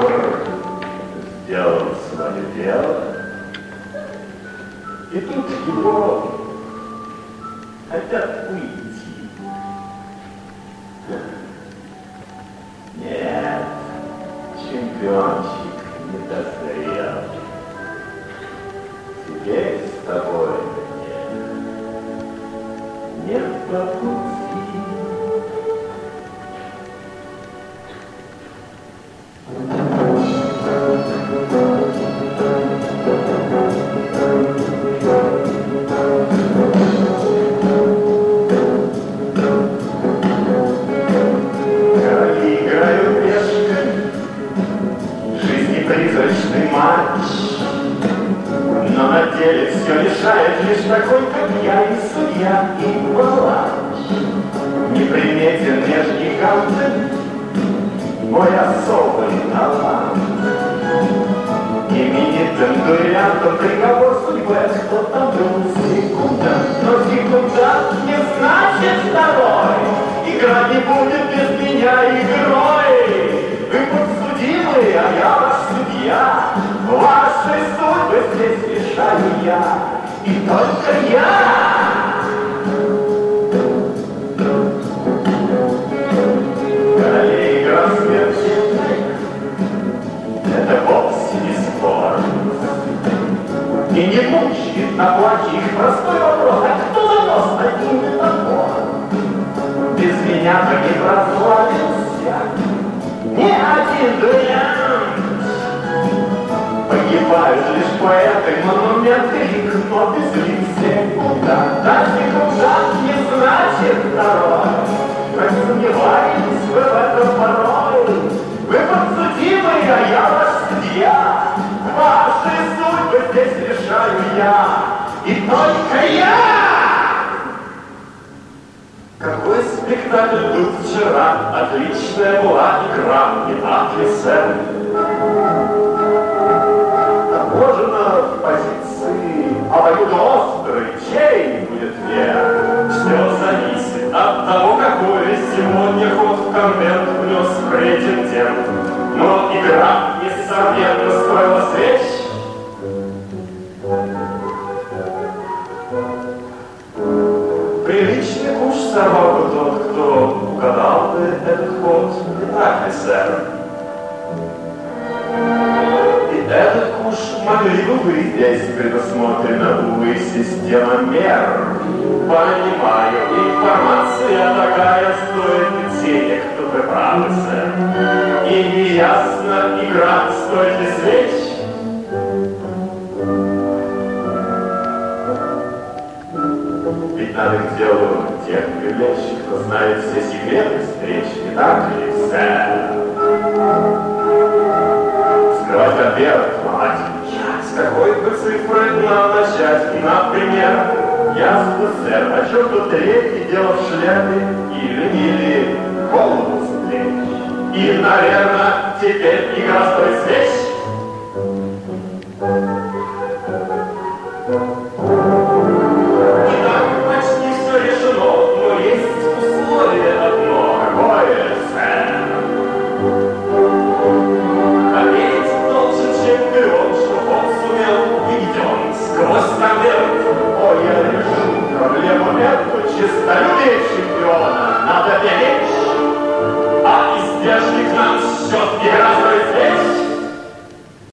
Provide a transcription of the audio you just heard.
Мавр сделал свое дело, и тут его хотят уйти. Нет, чемпиончик не дозрел. Теперь с тобой нет по пути. Но на деле все решает лишь такой, как я, и судья, и палач. Неприметен меж гигантами мой особый талант. Именитым дуэлянтом приговор судьбы, кто там был секунда, но секунда не значит второй. Игра не будет без меня игрой. Вы подсудимые, а я ваш судья. Ваши судьбы здесь решаю я, и только я. Королей игра смертельная, это вовсе не спор. И не мучает на плохих простой вопрос, а кто занос один и топор? Без меня-то не прославился ни один дуэлянт. Погибают лишь поэты, монументы и кнопки с секунда. Да, секунда не значит второй. Рассомневаетесь вы в этом порой. Вы подсудимые, а я ваш судья. Ваши судьбы здесь решаю я. И только я. Какой спектакль был вчера? Отличная была игра, не так ли, сэр? Положено в позиции обоюдоострой, чей будет вер. Все зависит от того, какой сегодня ход в конвент внес претендент. Но игра, несомненно, стоила свеч. Приличный куш сорвал бы тот, кто угадал бы этот ход, не так ли, сэр? Этот куш могли бы вы здесь предусмотрена, увы, система мер. Понимаю, информация такая стоит денег, тут вы правы, сэр. И неясно, игра стоит ли свеч. Ведь надо к делу тех привлечь, кто знает все секреты встреч, не так ли, сэр? Скрывать конверт, ломать печать. С какой бы цифры нам начать? Например, ясно, сэр, о чем тут речь, дело в шляпе или голову с плеч. И, наверное, теперь игра стоит свеч.